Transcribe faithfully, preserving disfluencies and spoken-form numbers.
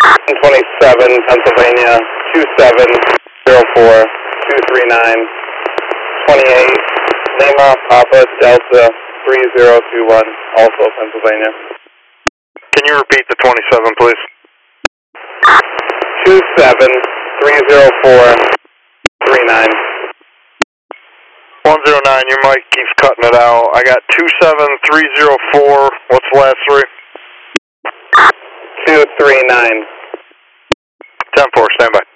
twenty-seven, Pennsylvania, two seven zero four two three nine, twenty-eight, Lima, Papa, Delta, three zero two one, also Pennsylvania. Can you repeat the twenty-seven, please? two seven three zero four three nine. one zero nine, your mic keeps cutting it out. I got two seven three zero four, what's the last three? two three nine. ten four, stand by.